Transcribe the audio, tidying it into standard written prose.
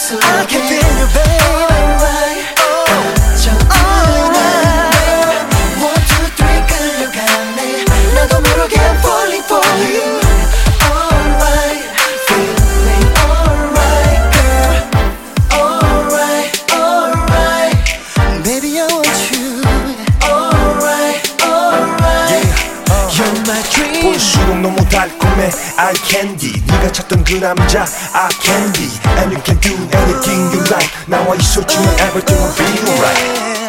I can feel you, baby. Alright, alright. 1, 2, 3 끌려가네. 나도 모르게 I'm falling for you. Alright, feeling alright, girl. Alright, alright. Baby, I want you. Alright, alright. You're my dream. 볼수록 너무 달콤해 eye candy. 네가 찾던 그 남자 I candy. And you can do anything you like. 나와 있어주면 everything will be alright.